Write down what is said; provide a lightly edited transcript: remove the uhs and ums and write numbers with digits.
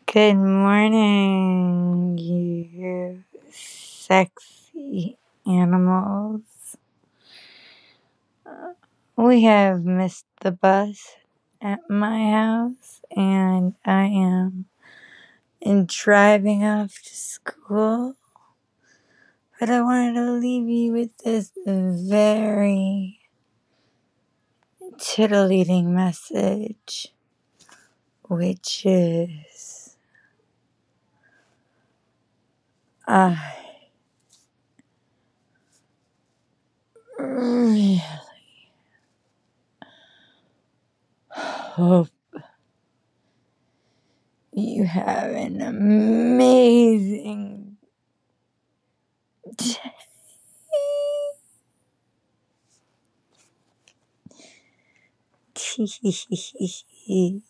Good morning, you sexy animals. We have missed the bus at my house, and I am driving off to school. But I wanted to leave you with this very titillating message, which is I really hope you have an amazing day.